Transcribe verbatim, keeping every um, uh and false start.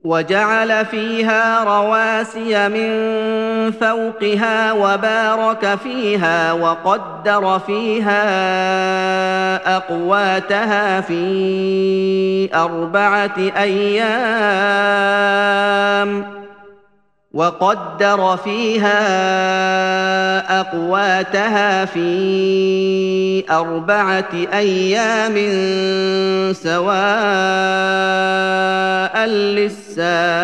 وجعل فيها رواسي من فوقها وبارك فيها وقدر فيها أقواتها في أربعة أيام وقدر فيها أقواتها في أربعة أيام سواء للسائلين